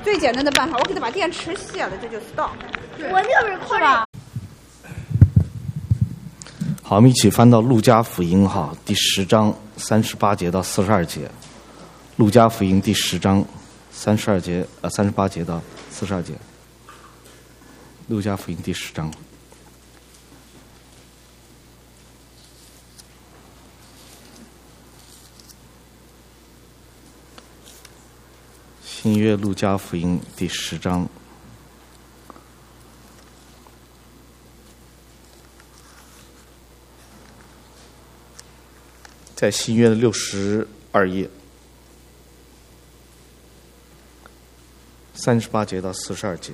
最简单的办法，我给他把电池卸了，这就 stop。 我就是快吧。 好，我们一起翻到路加福音哈，第10章38节到42节。路加福音第10章38节到42节。路加福音第10章。新约路加福音第10章。在新约的62页，38节到42节。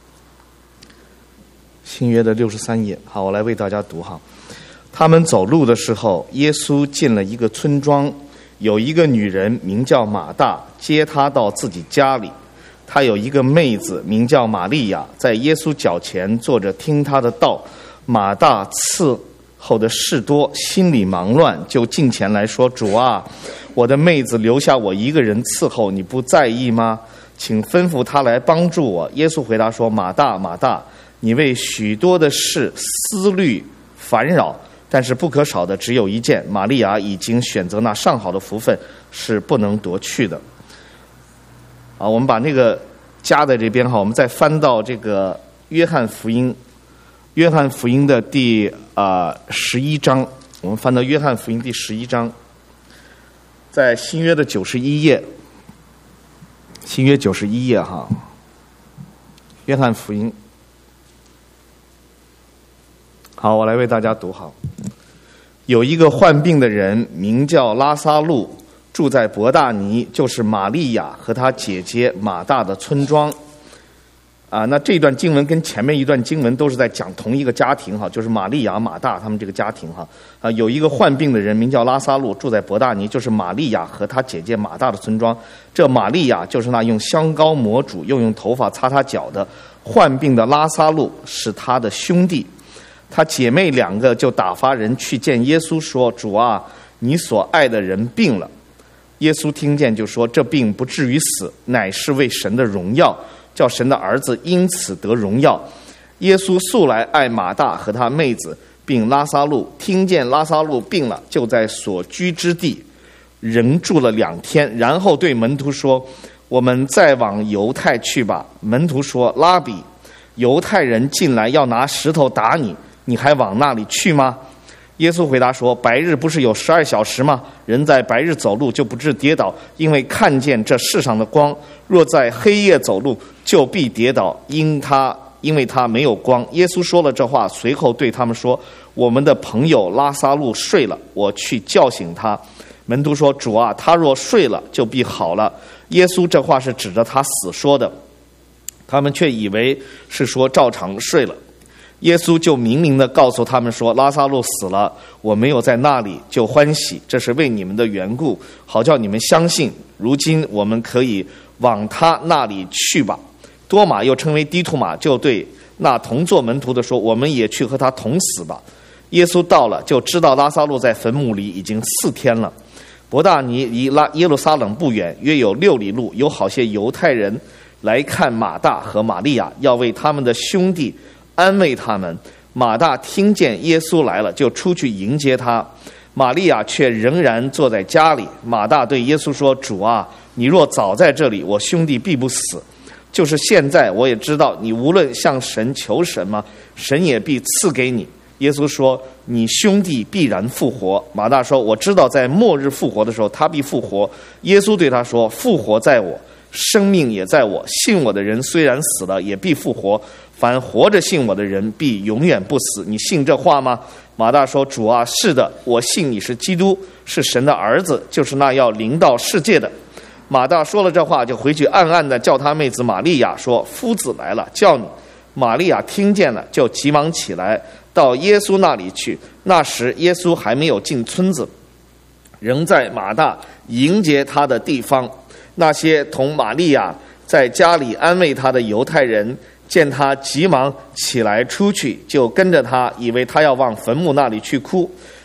新约的63页，好，我来为大家读哈。他们走路的时候，耶稣进了一个村庄，有一个女人名叫马大，接他到自己家里。她有一个妹子名叫玛利亚，在耶稣脚前坐着听他的道。马大伺候的事多，心里忙乱，就近前来说：主啊，我的妹子留下我一个人伺候，你不在意吗？请吩咐她来帮助我。耶稣回答说：马大，马大，你为许多的事思虑烦扰，但是不可少的只有一件，玛利亚已经选择那上好的福分，是不能夺去的。啊，我们把那个加在这边哈，我们再翻到这个约翰福音的第11章，我们翻到约翰福音第11章，在新约的91页，新约91页哈，约翰福音。好，我来为大家读好。有一个患病的人，名叫拉撒路，住在伯大尼，就是玛利亚和她姐姐马大的村庄。那这段经文跟前面一段经文都是在讲同一个家庭哈，就是玛利亚、马大他们这个家庭哈。有一个患病的人名叫拉撒路，住在伯大尼，就是玛利亚和她姐姐马大的村庄。这玛利亚就是那用香膏抹主，又用头发擦他脚的。患病的拉撒路是他的兄弟。他姐妹2个就打发人去见耶稣，说：主啊，你所爱的人病了。耶稣听见就说：这病不至于死，乃是为神的荣耀，叫神的儿子因此得荣耀。耶稣素来爱马大和他妹子，并拉撒路。听见拉撒路病了，就在所居之地仍住了2天，然后对门徒说：我们再往犹太去吧。门徒说：拉比，犹太人进来要拿石头打你，你还往那里去吗？耶稣回答说：白日不是有12小时吗？人在白日走路就不致跌倒，因为看见这世上的光；若在黑夜走路，就必跌倒，因为他没有光。耶稣说了这话，随后对他们说：我们的朋友拉撒路睡了，我去叫醒他。门徒说：主啊，他若睡了，就必好了。耶稣这话是指着他死说的，他们却以为是说照常睡了。耶稣就明明地告诉他们说：拉撒路死了，我没有在那里，就欢喜，这是为你们的缘故，好叫你们相信。如今我们可以往他那里去吧。多马又称为低图马，就对那同做门徒的说：我们也去和他同死吧。耶稣到了，就知道拉撒路在坟墓里已经4天了。伯大尼离耶路撒冷不远，约有6里路。有好些犹太人来看马大和玛利亚，要为他们的兄弟安慰他们。马大听见耶稣来了，就出去迎接他。玛利亚却仍然坐在家里。马大对耶稣说：主啊，你若早在这里，我兄弟必不死。就是现在，我也知道你无论向神求什么，神也必赐给你。耶稣说：你兄弟必然复活。马大说：我知道在末日复活的时候，他必复活。耶稣对他说：复活在我，生命也在我。信我的人虽然死了，也必复活。凡活着信我的人，必永远不死。你信这话吗？马大说：主啊，是的，我信你是基督，是神的儿子，就是那要临到世界的。马大说了这话，就回去暗暗地叫他妹子玛利亚说：夫子来了，叫你。玛利亚听见了，就急忙起来到耶稣那里去。那时耶稣还没有进村子，仍在马大迎接他的地方。那些同玛利亚在家里安慰他的犹太人，见他急忙起来出去，就跟着他，以为他要往坟墓那里去哭。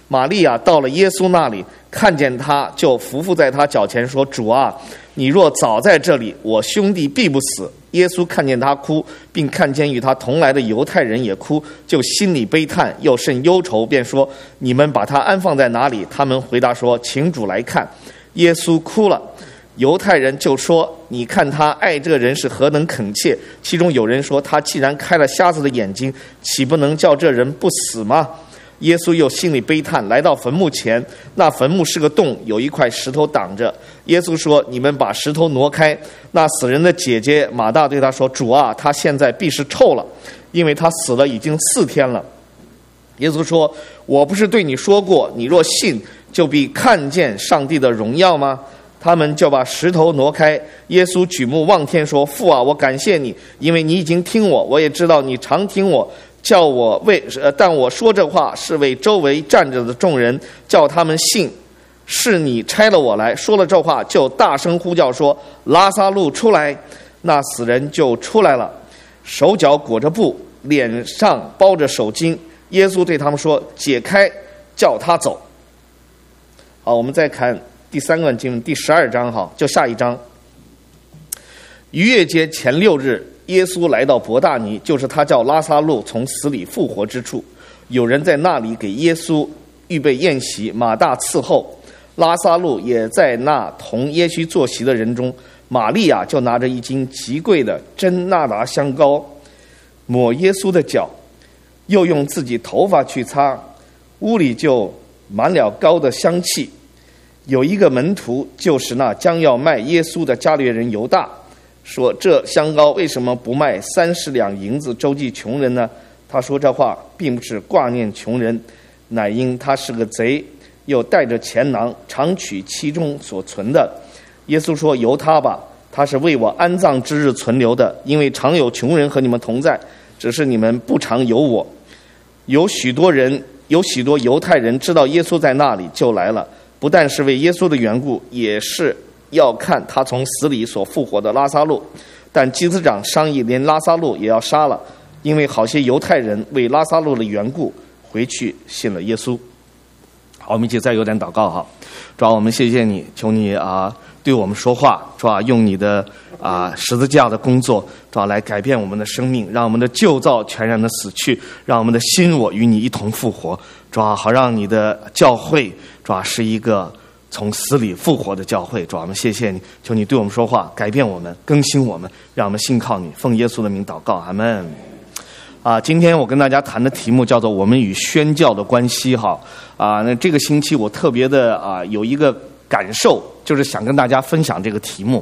玛利亚到了耶稣那里，看见他，就伏伏在他脚前说：主啊，你若早在这里，我兄弟必不死。耶稣看见他哭，并看见与他同来的犹太人也哭，就心里悲叹，又甚忧愁，便说：你们把他安放在哪里？他们回答说：请主来看。耶稣哭了。犹太人就说：你看他爱这人是何等恳切。其中有人说：他既然开了瞎子的眼睛，岂不能叫这人不死吗？耶稣又心里悲叹，来到坟墓前，那坟墓是个洞，有一块石头挡着。耶稣说：你们把石头挪开。那死人的姐姐马大对他说：主啊，他现在必是臭了，因为他死了已经4天了。耶稣说：我不是对你说过，你若信，就必看见上帝的荣耀吗？他们就把石头挪开。耶稣举目望天说：父啊，我感谢你，因为你已经听我，我也知道你常听我，但我说这话是为周围站着的众人，叫他们信是你差了我来。说了这话，就大声呼叫说：拉撒路出来！那死人就出来了，手脚裹着布，脸上包着手巾。耶稣对他们说：解开，叫他走。好，我们再看第3段经文，第12章，好，就下一章。逾越节前6日，耶稣来到伯大尼，就是他叫拉撒路从死里复活之处。有人在那里给耶稣预备宴席，马大伺候，拉撒路也在那同耶稣坐席的人中。玛利亚就拿着一斤极贵的真纳达香膏，抹耶稣的脚，又用自己头发去擦，屋里就满了膏的香气。有一个门徒，就是那将要卖耶稣的加略人犹大，说：这香膏为什么不卖30两银子周济穷人呢？他说这话并不是挂念穷人，乃因他是个贼，又带着钱囊，常取其中所存的。耶稣说：由他吧，他是为我安葬之日存留的，因为常有穷人和你们同在，只是你们不常有我。有许多犹太人知道耶稣在那里，就来了，不但是为耶稣的缘故，也是要看他从死里所复活的拉撒路。但祭司长商议，连拉撒路也要杀了，因为好些犹太人为拉撒路的缘故回去信了耶稣。好，我们一起再有点祷告哈。主啊，我们谢谢你，求你对我们说话，主啊，用你的十字架的工作，主啊，来改变我们的生命，让我们的旧造全然的死去，让我们的新我与你一同复活。主啊，好让你的教会，主啊，是一个从死里复活的教会。主啊，我们谢谢你，求你对我们说话，改变我们，更新我们，让我们信靠你，奉耶稣的名祷告，阿们。今天我跟大家谈的题目叫做我们与宣教的关系哈。那这个星期我特别的有一个感受，就是想跟大家分享这个题目。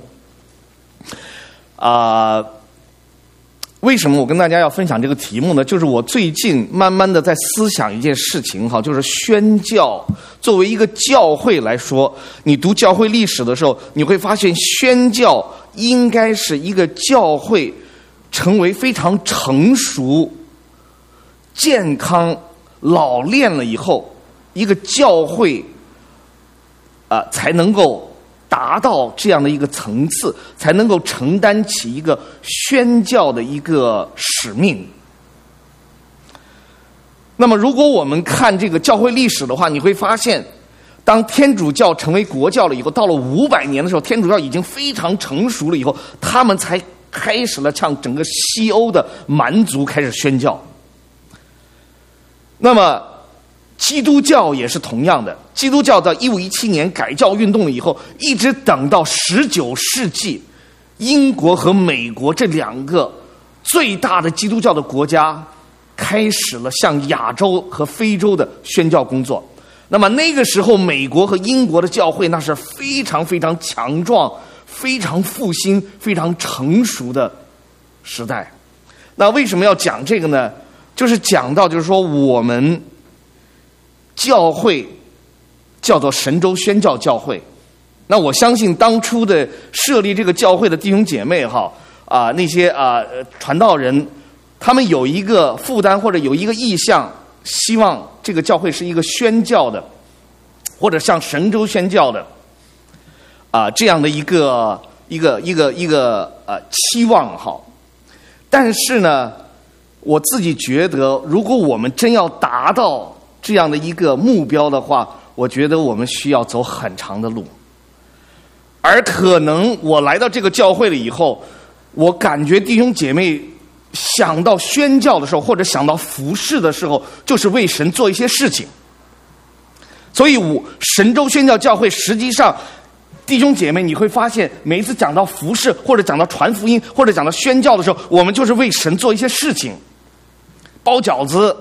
为什么我跟大家要分享这个题目呢？就是我最近慢慢的在思想一件事情哈，就是宣教作为一个教会来说，你读教会历史的时候，你会发现宣教应该是一个教会成为非常成熟、健康、老练了以后，一个教会才能够达到这样的一个层次，才能够承担起一个宣教的一个使命。那么如果我们看这个教会历史的话，你会发现当天主教成为国教了以后，到了500年的时候，天主教已经非常成熟了以后，他们才开始了向整个西欧的蛮族开始宣教。那么基督教也是同样的，基督教在1517年改教运动了以后，一直等到19世纪，英国和美国这2个最大的基督教的国家开始了向亚洲和非洲的宣教工作。那么那个时候美国和英国的教会那是非常非常强壮、非常复兴、非常成熟的时代。那为什么要讲这个呢？就是讲到就是说我们教会叫做神州宣教教会。那我相信当初的设立这个教会的弟兄姐妹哈那些传道人，他们有一个负担或者有一个意向，希望这个教会是一个宣教的，或者像神州宣教的这样的一个期望哈。但是呢，我自己觉得，如果我们真要达到这样的一个目标的话，我觉得我们需要走很长的路。而可能我来到这个教会了以后，我感觉弟兄姐妹想到宣教的时候，或者想到服事的时候，就是为神做一些事情。所以神州宣教教会实际上弟兄姐妹，你会发现每一次讲到服事，或者讲到传福音，或者讲到宣教的时候，我们就是为神做一些事情，包饺子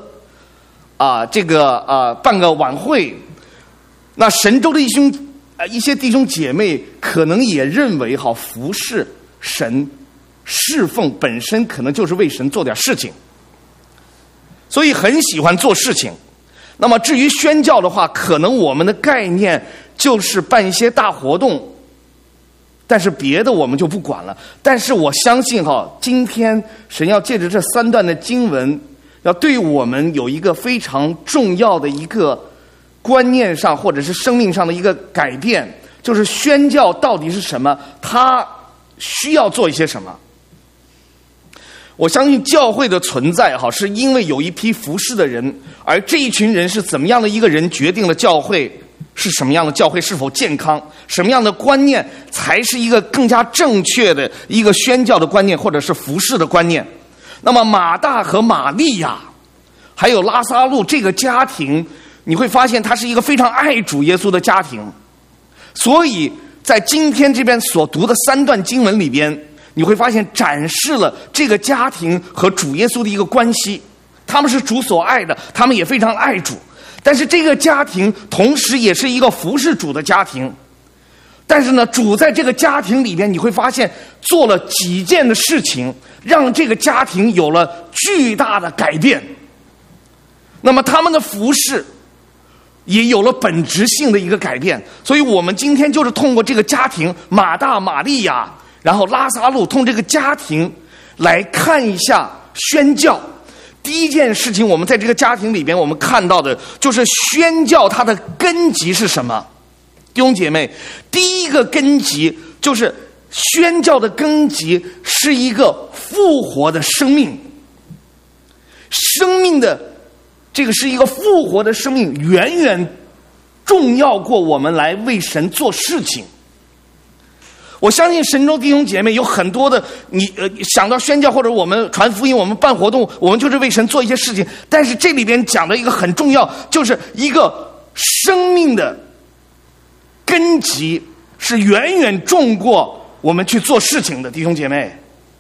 办个晚会。那神州的一些弟兄姐妹可能也认为服事神侍奉本身可能就是为神做点事情，所以很喜欢做事情。那么至于宣教的话，可能我们的概念就是办一些大活动，但是别的我们就不管了。但是我相信今天神要借着这3段的经文，要对我们有一个非常重要的一个观念上或者是生命上的一个改变，就是宣教到底是什么，它需要做一些什么。我相信教会的存在是因为有一批服事的人，而这一群人是怎么样的一个人决定了教会是什么样的，教会是否健康，什么样的观念才是一个更加正确的一个宣教的观念，或者是服事的观念。那么马大和玛利亚还有拉撒路这个家庭，你会发现它是一个非常爱主耶稣的家庭。所以在今天这边所读的3段经文里边，你会发现展示了这个家庭和主耶稣的一个关系，他们是主所爱的，他们也非常爱主。但是这个家庭同时也是一个服侍主的家庭。但是呢，主在这个家庭里边，你会发现做了几件的事情，让这个家庭有了巨大的改变。那么他们的服侍也有了本质性的一个改变。所以我们今天就是通过这个家庭，马大、玛利亚，然后拉撒路，通这个家庭来看一下宣教。第一件事情，我们在这个家庭里边我们看到的就是宣教它的根基是什么。弟兄姐妹，第一个根基就是宣教的根基是一个复活的生命。生命的这个是一个复活的生命，远远重要过我们来为神做事情。我相信神州弟兄姐妹有很多的，想到宣教或者我们传福音，我们办活动，我们就是为神做一些事情。但是这里边讲的一个很重要，就是一个生命的根基是远远重过我们去做事情的，弟兄姐妹。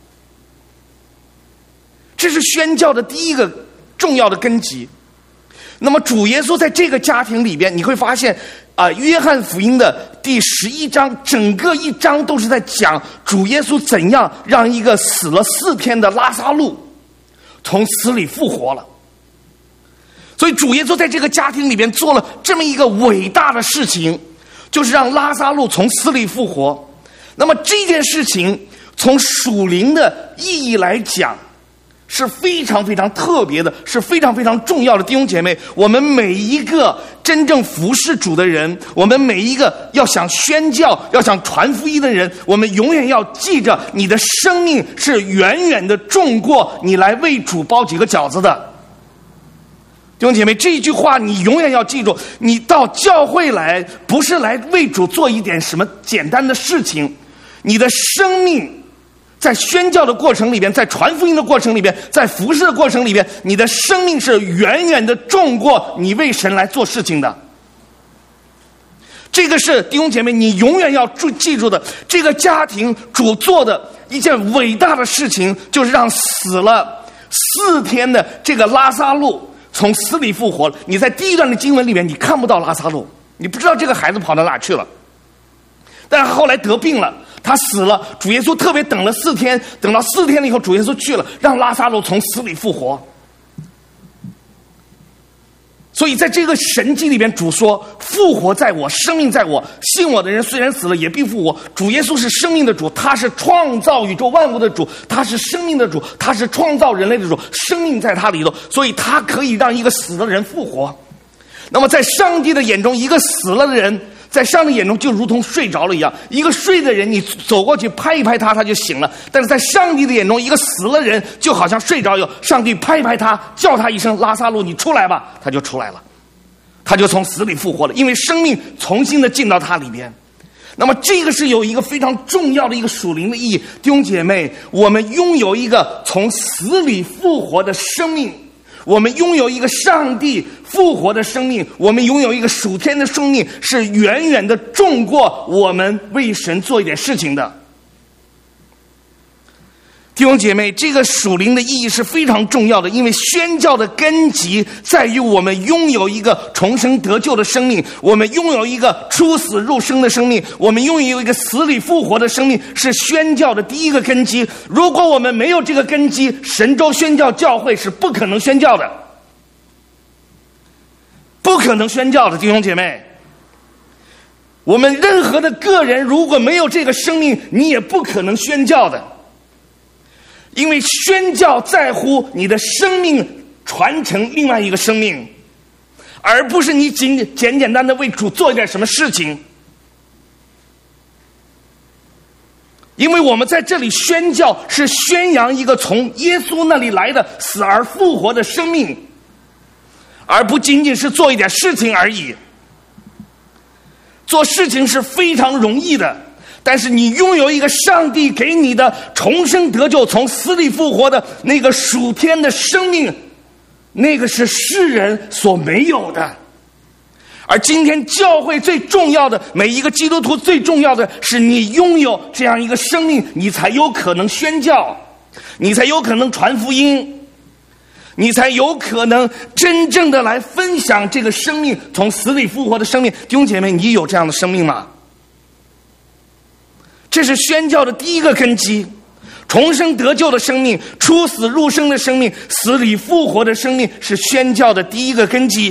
这是宣教的第一个重要的根基。那么主耶稣在这个家庭里边，你会发现约翰福音的第11章，整个一章都是在讲主耶稣怎样让一个死了4天的拉撒路从死里复活了。所以主耶稣在这个家庭里边做了这么一个伟大的事情，就是让拉撒路从死里复活。那么这件事情从属灵的意义来讲是非常非常特别的，是非常非常重要的。弟兄姐妹，我们每一个真正服侍主的人，我们每一个要想宣教、要想传福音的人，我们永远要记着，你的生命是远远的重过你来为主包几个饺子的。弟兄姐妹，这一句话你永远要记住，你到教会来不是来为主做一点什么简单的事情，你的生命在宣教的过程里边，在传福音的过程里边，在服事的过程里边，你的生命是远远的重过你为神来做事情的。这个是弟兄姐妹你永远要记住的。这个家庭主做的一件伟大的事情，就是让死了4天的这个拉撒路从死里复活了。你在第一段的经文里面你看不到拉撒路，你不知道这个孩子跑到哪去了，但是后来得病了，他死了，主耶稣特别等了4天，等到4天了以后，主耶稣去了，让拉撒路从死里复活。所以在这个神迹里边，主说复活在我，生命在我，信我的人虽然死了也必复活。主耶稣是生命的主，他是创造宇宙万物的主，他是生命的主，他是创造人类的主，生命在他里头，所以他可以让一个死的人复活。那么在上帝的眼中，一个死了的人在上帝眼中就如同睡着了一样，一个睡的人你走过去拍一拍他，他就醒了。但是在上帝的眼中，一个死了人就好像睡着一样，上帝拍一拍他，叫他一声拉撒路你出来吧，他就出来了。 他就从死里复活了，因为生命重新的进到他里边。那么这个是有一个非常重要的一个属灵的意义。弟兄姐妹，我们拥有一个从死里复活的生命，我们拥有一个上帝复活的生命，我们拥有一个属天的生命，是远远的重过我们为神做一点事情的。弟兄姐妹，这个属灵的意义是非常重要的，因为宣教的根基在于我们拥有一个重生得救的生命，我们拥有一个出死入生的生命，我们拥有一个死里复活的生命，是宣教的第一个根基。如果我们没有这个根基，神州宣教教会是不可能宣教的，不可能宣教的。弟兄姐妹，我们任何的个人如果没有这个生命，你也不可能宣教的。因为宣教在乎你的生命传承另外一个生命，而不是你简单的为主做一点什么事情。因为我们在这里宣教是宣扬一个从耶稣那里来的死而复活的生命，而不仅仅是做一点事情而已。做事情是非常容易的，但是你拥有一个上帝给你的重生得救、从死里复活的那个属天的生命，那个是世人所没有的。而今天教会最重要的，每一个基督徒最重要的是你拥有这样一个生命，你才有可能宣教，你才有可能传福音，你才有可能真正的来分享这个生命从死里复活的生命。弟兄姐妹，你有这样的生命吗？这是宣教的第一个根基，重生得救的生命，出死入生的生命，死里复活的生命，是宣教的第一个根基。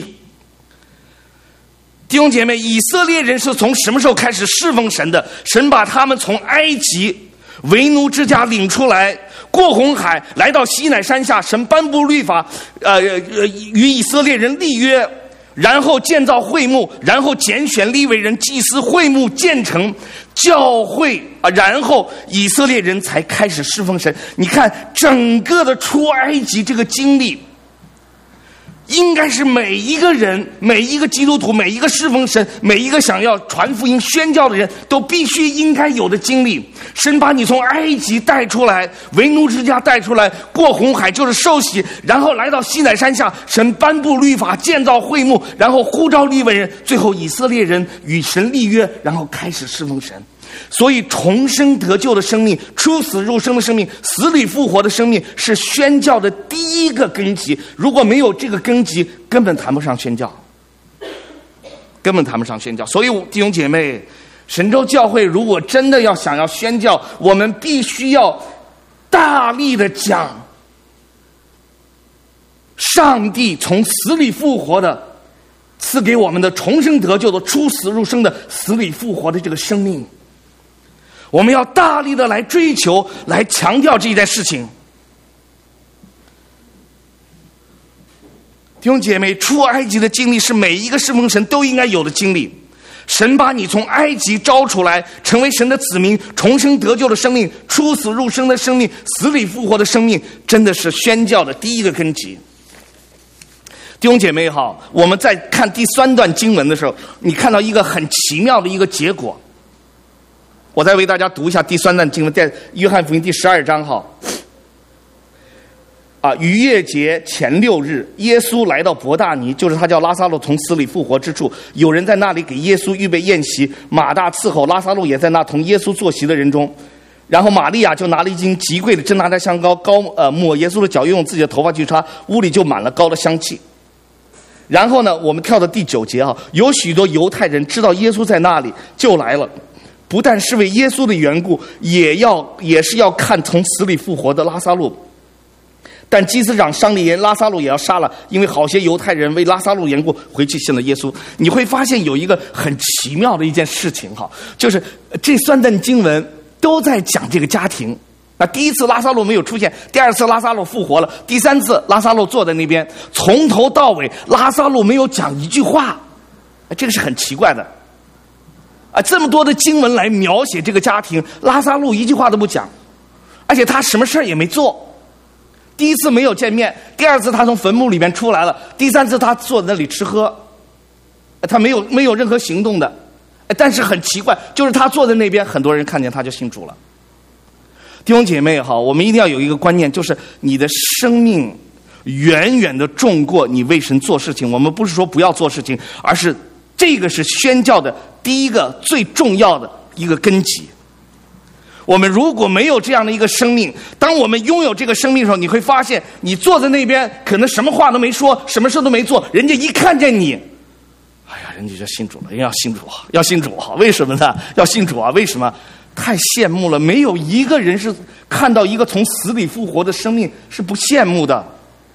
弟兄姐妹，以色列人是从什么时候开始侍奉神的？神把他们从埃及为奴之家领出来，过红海，来到西乃山下，神颁布律法，与以色列人立约，然后建造会幕，然后拣选利未人祭司，会幕建成，教会然后以色列人才开始侍奉神。你看整个的出埃及这个经历，应该是每一个人、每一个基督徒、每一个侍奉神、每一个想要传福音宣教的人都必须应该有的经历。神把你从埃及带出来，为奴之家带出来，过红海就是受洗，然后来到西乃山下，神颁布律法，建造会幕，然后呼召利未人，最后以色列人与神立约，然后开始侍奉神。所以重生得救的生命，出死入生的生命，死里复活的生命，是宣教的第一个根基。如果没有这个根基，根本谈不上宣教，根本谈不上宣教。所以弟兄姐妹，神州教会如果真的想要宣教，我们必须要大力的讲上帝从死里复活的，赐给我们的重生得救的、出死入生的、死里复活的这个生命。我们要大力的来追求，来强调这一件事情。弟兄姐妹，出埃及的经历是每一个侍奉神都应该有的经历。神把你从埃及招出来，成为神的子民，重生得救的生命，出死入生的生命，死里复活的生命，真的是宣教的第一个根基。弟兄姐妹好，我们在看第3段经文的时候，你看到一个很奇妙的一个结果。我再为大家读一下第3段经文，在约翰福音第12章逾越节前6日，耶稣来到伯大尼，就是他叫拉撒路从死里复活之处。有人在那里给耶稣预备宴席，马大伺候，拉撒路也在那同耶稣坐席的人中。然后玛利亚就拿了一斤极贵的真拿的香膏，抹耶稣的脚，又用自己的头发去擦，屋里就满了膏的香气。然后呢，我们跳到第9节有许多犹太人知道耶稣在那里，就来了，不但是为耶稣的缘故，也是要看从死里复活的拉撒路。但祭司长商议言，拉撒路也要杀了，因为好些犹太人为拉撒路缘故回去信了耶稣。你会发现有一个很奇妙的一件事情就是这3段经文都在讲这个家庭。那第一次拉撒路没有出现，第2次拉撒路复活了，第3次拉撒路坐在那边，从头到尾拉撒路没有讲一句话，这个是很奇怪的。这么多的经文来描写这个家庭，拉撒路一句话都不讲，而且他什么事儿也没做。第1次没有见面，第2次他从坟墓里面出来了，第3次他坐在那里吃喝。 他没有任何行动的，但是很奇怪，就是他坐在那边，很多人看见他就信主了。弟兄姐妹哈，我们一定要有一个观念，就是你的生命远远的重过你为神做事情。我们不是说不要做事情，而是这个是宣教的第一个最重要的一个根基。我们如果没有这样的一个生命，当我们拥有这个生命的时候，你会发现你坐在那边可能什么话都没说，什么事都没做，人家一看见你，哎呀，人家就信主了，人家要信主啊，要信主啊！为什么呢？要信主啊？为什么？太羡慕了，没有一个人是看到一个从死里复活的生命是不羡慕的。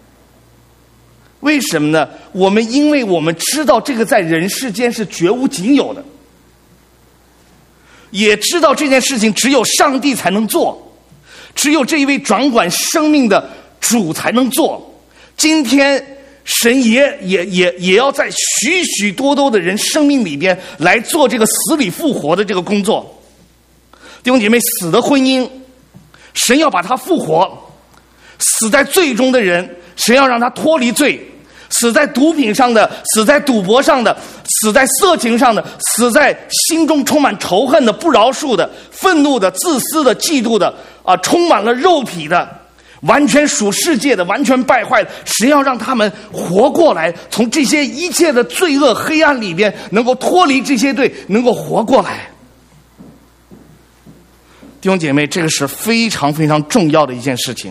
为什么呢？因为我们知道这个在人世间是绝无仅有的，也知道这件事情只有上帝才能做，只有这一位掌管生命的主才能做。今天神也要在许许多多的人生命里边来做这个死里复活的这个工作。弟兄姐妹，死的婚姻，神要把他复活；死在罪中的人，神要让他脱离罪；死在毒品上的，死在赌博上的，死在色情上的，死在心中充满仇恨的、不饶恕的、愤怒的、自私的、嫉妒的充满了肉体的，完全属世界的，完全败坏的，神要让他们活过来，从这些一切的罪恶黑暗里边能够脱离这些罪，能够活过来。弟兄姐妹，这个是非常非常重要的一件事情。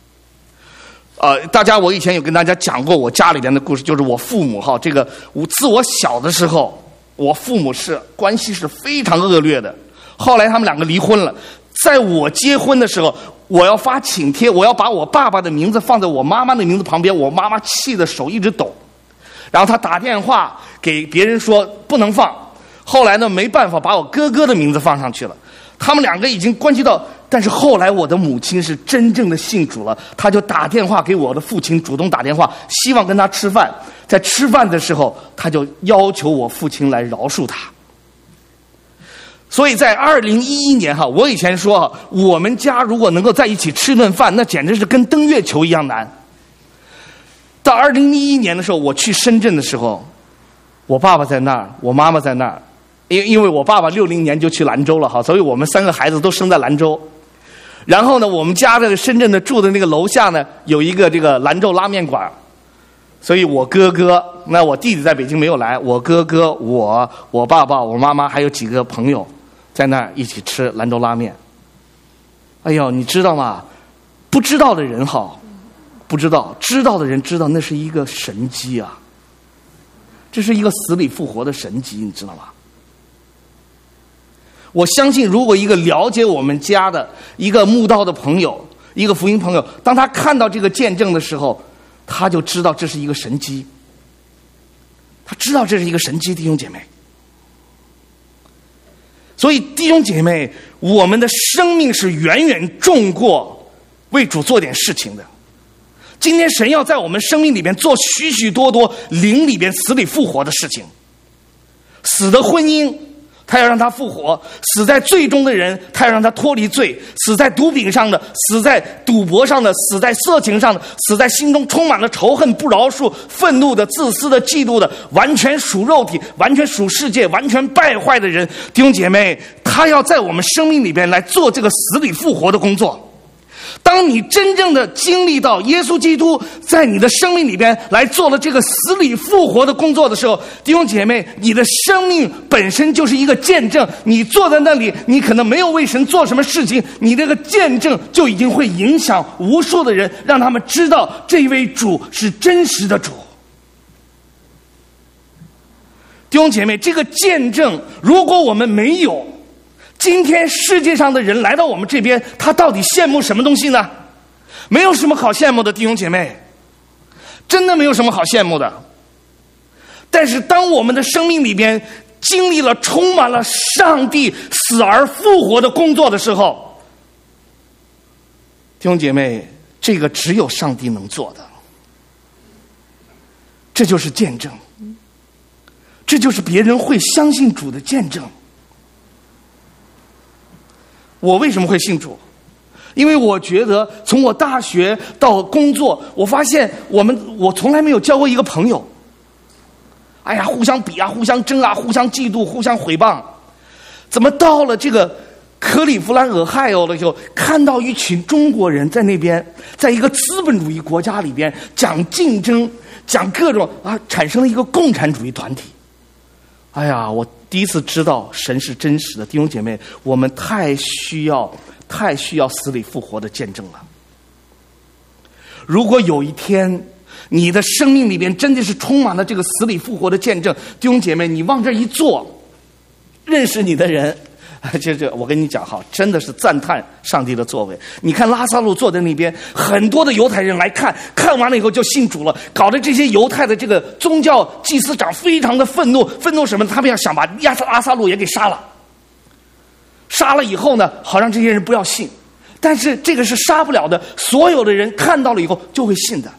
我以前有跟大家讲过我家里边的故事，就是我父母哈，自我小的时候，我父母关系是非常恶劣的。后来他们两个离婚了，在我结婚的时候，我要发请帖，我要把我爸爸的名字放在我妈妈的名字旁边，我妈妈气得手一直抖，然后她打电话给别人说不能放。后来呢，没办法，把我哥哥的名字放上去了。他们两个已经关系到，但是后来我的母亲是真正的信主了，他就打电话给我的父亲，主动打电话，希望跟他吃饭。在吃饭的时候，他就要求我父亲来饶恕他。所以在2011年哈，我以前说我们家如果能够在一起吃顿饭，那简直是跟登月球一样难。到2011年的时候，我去深圳的时候，我爸爸在那儿，我妈妈在那儿。因为我爸爸60年就去兰州了哈，所以我们3个孩子都生在兰州。然后呢，我们家的深圳的住的那个楼下呢，有一个这个兰州拉面馆。所以我哥哥，那我弟弟在北京没有来，我哥哥、我爸爸、我妈妈还有几个朋友在那儿一起吃兰州拉面。哎呦，你知道吗？不知道的人哈，不知道；知道的人知道，那是一个神迹啊！这是一个死里复活的神迹，你知道吗？我相信，如果一个了解我们家的一个慕道的朋友，一个福音朋友，当他看到这个见证的时候，他就知道这是一个神迹。他知道这是一个神迹，弟兄姐妹。所以，弟兄姐妹，我们的生命是远远重过为主做点事情的。今天神要在我们生命里边做许许多多灵里边死里复活的事情。死的婚姻，他要让他复活；死在罪中的人，他要让他脱离罪；死在毒品上的，死在赌博上的，死在色情上的，死在心中充满了仇恨、不饶恕、愤怒的、自私的、嫉妒的，完全属肉体、完全属世界、完全败坏的人。弟兄姐妹，他要在我们生命里边来做这个死里复活的工作。当你真正的经历到耶稣基督在你的生命里边来做了这个死里复活的工作的时候，弟兄姐妹，你的生命本身就是一个见证。你坐在那里，你可能没有为神做什么事情，你这个见证就已经会影响无数的人，让他们知道这一位主是真实的主。弟兄姐妹，这个见证如果我们没有，今天世界上的人来到我们这边，他到底羡慕什么东西呢？没有什么好羡慕的，弟兄姐妹，真的没有什么好羡慕的。但是当我们的生命里边经历了充满了上帝死而复活的工作的时候，弟兄姐妹，这个只有上帝能做的。这就是见证，这就是别人会相信主的见证。我为什么会信主？因为我觉得从我大学到工作，我发现我从来没有交过一个朋友， 哎呀，互相比啊，互相争啊，互相嫉妒，互相毁谤。怎么到了这个克利夫兰俄亥俄的时候，看到一群中国人在那边，在一个资本主义国家里边讲竞争，讲各种啊，产生了一个共产主义团体。哎呀，我第一次知道神是真实的，弟兄姐妹，我们太需要死里复活的见证了。如果有一天你的生命里边真的是充满了这个死里复活的见证，弟兄姐妹，你往这一坐，认识你的人，这我跟你讲哈，真的是赞叹上帝的作为。你看拉撒路坐在那边，很多的犹太人来看完了以后就信主了，搞得这些犹太的这个宗教祭司长非常的愤怒什么？他们要想把拉撒路也给杀了。杀了以后呢，好让这些人不要信。但是这个是杀不了的，所有的人看到了以后就会信的。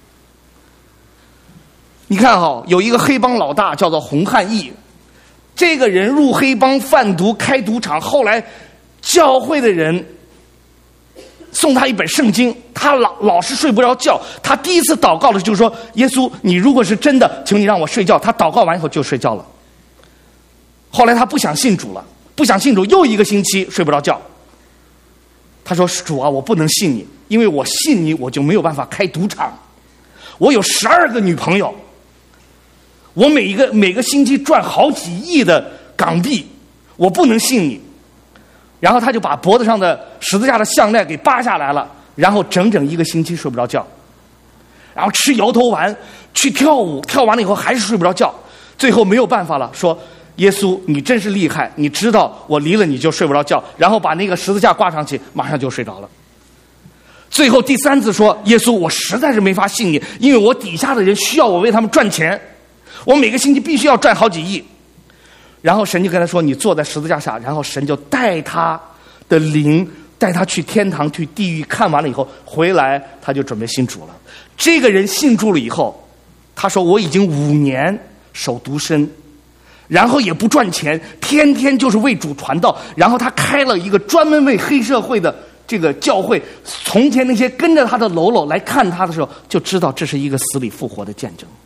你看哈，有一个黑帮老大叫做洪汉义，这个人入黑帮贩毒开赌场，后来教会的人送他一本圣经，他老是睡不着觉。他第一次祷告的就是说，耶稣，你如果是真的，请你让我睡觉。他祷告完以后就睡觉了。后来他不想信主了，又一个星期睡不着觉。他说，主啊，我不能信你，因为我信你我就没有办法开赌场。我有12个女朋友，我每个星期赚好几亿的港币，我不能信你。然后他就把脖子上的十字架的项链给扒下来了，然后整整1个星期睡不着觉，然后吃摇头丸，去跳舞，跳完了以后还是睡不着觉。最后没有办法了，说耶稣你真是厉害，你知道我离了你就睡不着觉，然后把那个十字架挂上去，马上就睡着了。最后第3次说，耶稣我实在是没法信你，因为我底下的人需要我为他们赚钱，我每个星期必须要赚好几亿。然后神就跟他说，你坐在十字架下，然后神就带他的灵带他去天堂去地狱，看完了以后回来他就准备信主了。这个人信主了以后，他说我已经5年守独身，然后也不赚钱，天天就是为主传道。然后他开了一个专门为黑社会的这个教会，从前那些跟着他的喽啰来看他的时候，就知道这是一个死里复活的见证。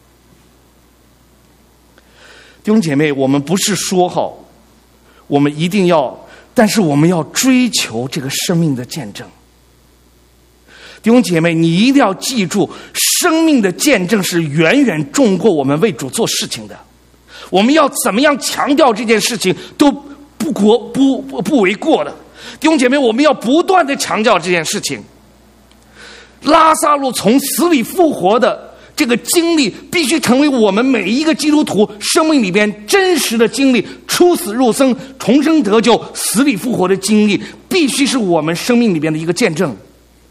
弟兄姐妹，我们不是说哈，我们一定要，但是我们要追求这个生命的见证。弟兄姐妹，你一定要记住，生命的见证是远远重过我们为主做事情的。我们要怎么样强调这件事情都不为过的。弟兄姐妹，我们要不断的强调这件事情。拉撒路从死里复活的这个经历必须成为我们每一个基督徒生命里边真实的经历，出死入生，重生得救，死里复活的经历必须是我们生命里边的一个见证。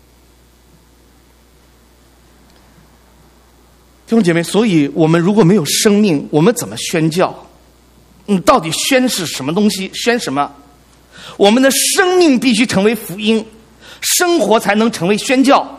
弟兄姐妹，所以我们如果没有生命，我们怎么宣教？到底宣是什么东西？宣什么？我们的生命必须成为福音，生活才能成为宣教。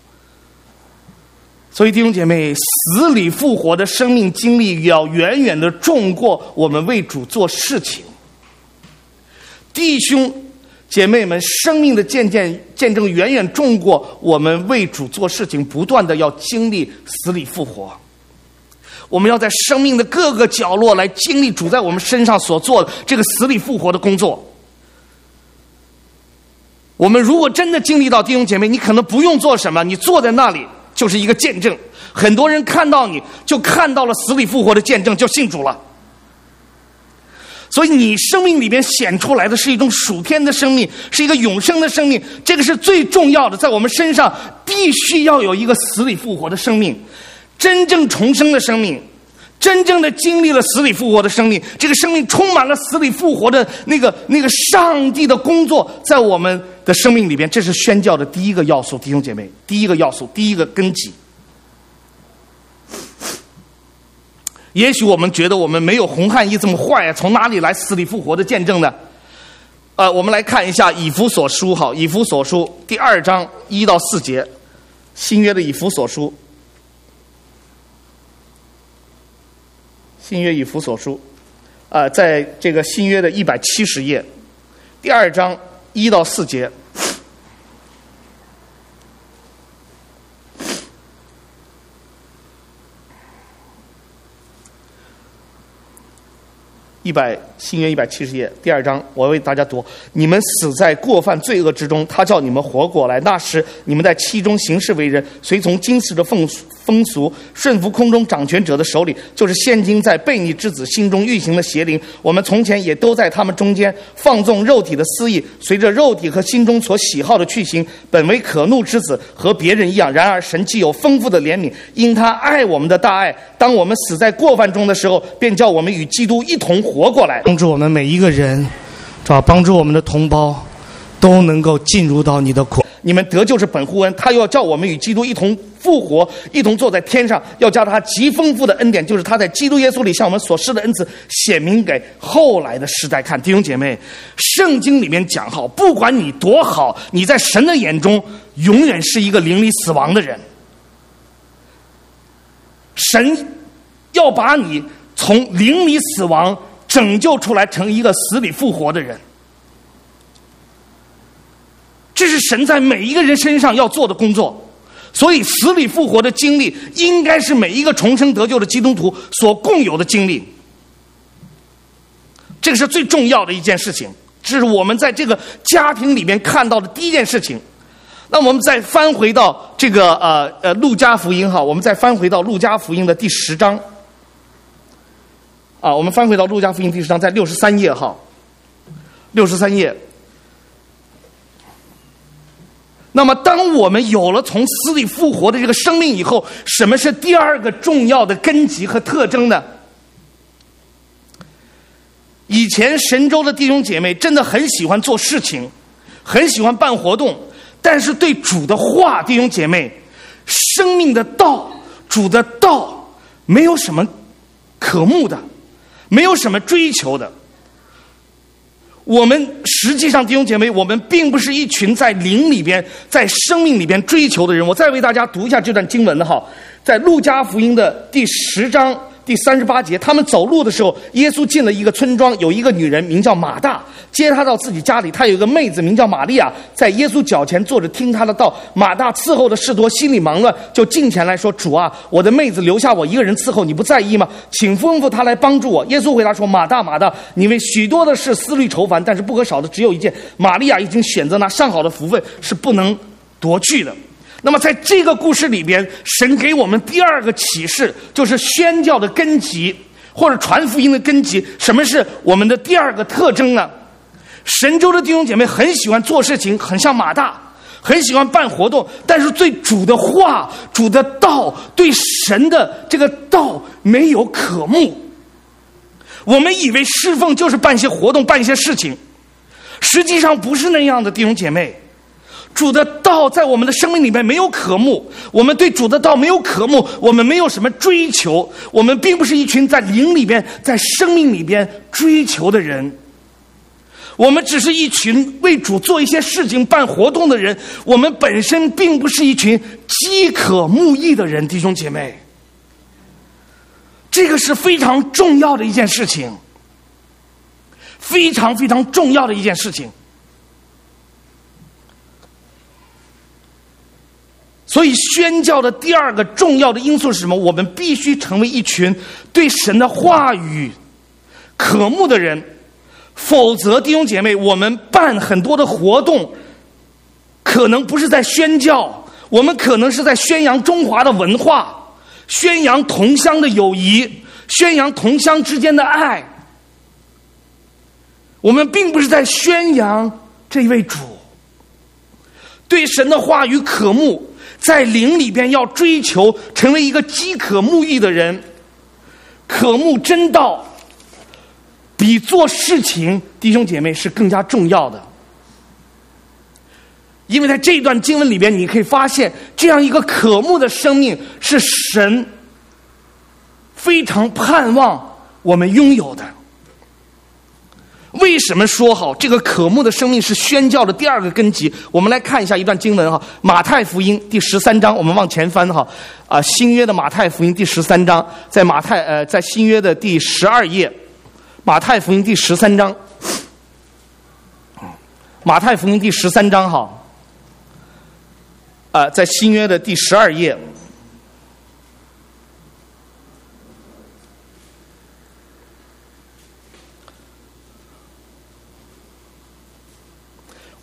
所以弟兄姐妹，死里复活的生命经历要远远的重过我们为主做事情。弟兄姐妹们，生命的见证远远重过我们为主做事情，不断的要经历死里复活。我们要在生命的各个角落来经历主在我们身上所做的这个死里复活的工作。我们如果真的经历到，弟兄姐妹，你可能不用做什么，你坐在那里就是一个见证，很多人看到你就看到了死里复活的见证，就信主了。所以你生命里边显出来的是一种属天的生命，是一个永生的生命，这个是最重要的。在我们身上必须要有一个死里复活的生命，真正重生的生命，真正的经历了死里复活的生命，这个生命充满了死里复活的那个上帝的工作在我们的生命里边，这是宣教的第一个要素。弟兄姐妹，第一个要素，第一个根基。也许我们觉得我们没有洪汉义这么坏啊，从哪里来死里复活的见证呢？我们来看一下以弗所书，好，以弗所书第2章1到4节，新约的以弗所书，新约以弗所书，在这个新约的170页，第2章1到4节。 新约170页第2章，我为大家读：你们死在过犯罪恶之中，他叫你们活过来。那时你们在其中行事为人，随从今世的风俗，顺服空中掌权者的手里，就是现今在悖逆之子心中运行的邪灵。我们从前也都在他们中间放纵肉体的私意，随着肉体和心中所喜好的去行，本为可怒之子，和别人一样。然而神既有丰富的怜悯，因他爱我们的大爱，当我们死在过犯中的时候，便叫我们与基督一同活过来。 帮助我们每一个人，帮助我们的同胞都能够进入到你的国。 你们得救是本乎恩，他又要叫我们与基督一同复活，一同坐在天上，要叫他极丰富的恩典，就是他在基督耶稣里向我们所施的恩赐，显明给后来的时代看。弟兄姐妹，圣经里面讲好，不管你多好，你在神的眼中永远是一个灵里死亡的人。神要把你从灵里死亡拯救出来，成一个死里复活的人。这是神在每一个人身上要做的工作，所以死里复活的经历应该是每一个重生得救的基督徒所共有的经历。这个是最重要的一件事情，这是我们在这个家庭里面看到的第一件事情。那我们再翻回到这个路加福音哈，我们再翻回到路加福音的第10章啊，我们翻回到路加福音第10章，在63页哈，63页。那么当我们有了从死里复活的这个生命以后，什么是第二个重要的根基和特征呢？以前神州的弟兄姐妹真的很喜欢做事情，很喜欢办活动，但是对主的话，弟兄姐妹，生命的道，主的道，没有什么渴慕的，没有什么追求的。我们实际上弟兄姐妹，我们并不是一群在灵里边在生命里边追求的人。我再为大家读一下这段经文哈，在路加福音的第10章第38节，他们走路的时候，耶稣进了一个村庄，有一个女人名叫马大，接他到自己家里，他有一个妹子名叫玛利亚，在耶稣脚前坐着听他的道。马大伺候的事多，心里忙乱，就近前来说：主啊，我的妹子留下我一个人伺候，你不在意吗？请吩咐他来帮助我。耶稣回答说：马大马大，你为许多的事思虑愁烦，但是不可少的只有一件，玛利亚已经选择那上好的福分，是不能夺去的。那么在这个故事里边，神给我们第二个启示，就是宣教的根基，或者传福音的根基。什么是我们的第二个特征呢？神州的弟兄姐妹很喜欢做事情，很像马大，很喜欢办活动，但是对主的话、主的道、对神的这个道没有渴慕。我们以为侍奉就是办一些活动、办一些事情，实际上不是那样的，弟兄姐妹。主的道在我们的生命里面没有渴慕，我们对主的道没有渴慕，我们没有什么追求，我们并不是一群在灵里边在生命里边追求的人，我们只是一群为主做一些事情办活动的人，我们本身并不是一群饥渴慕义的人。弟兄姐妹，这个是非常重要的一件事情，非常非常重要的一件事情。所以宣教的第二个重要的因素是什么？我们必须成为一群对神的话语渴慕的人，否则弟兄姐妹，我们办很多的活动可能不是在宣教，我们可能是在宣扬中华的文化，宣扬同乡的友谊，宣扬同乡之间的爱，我们并不是在宣扬这一位主。对神的话语渴慕，在灵里边要追求成为一个饥渴慕义的人，渴慕真道比做事情，弟兄姐妹，是更加重要的。因为在这段经文里边，你可以发现这样一个渴慕的生命是神非常盼望我们拥有的。为什么说好这个渴慕的生命是宣教的第二个根基？我们来看一下一段经文哈，马太福音第13章，我们往前翻哈，新约的马太福音第13章，在新约的第12页，马太福音第13章，马太福音第13章哈，在新约的第12页。